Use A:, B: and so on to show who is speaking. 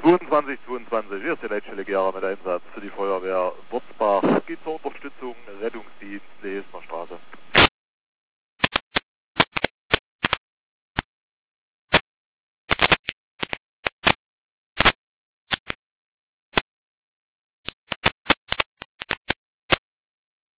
A: 22, wir sind letztlich Jahre mit Einsatz für die Feuerwehr Wurzbach. Geht zur Unterstützung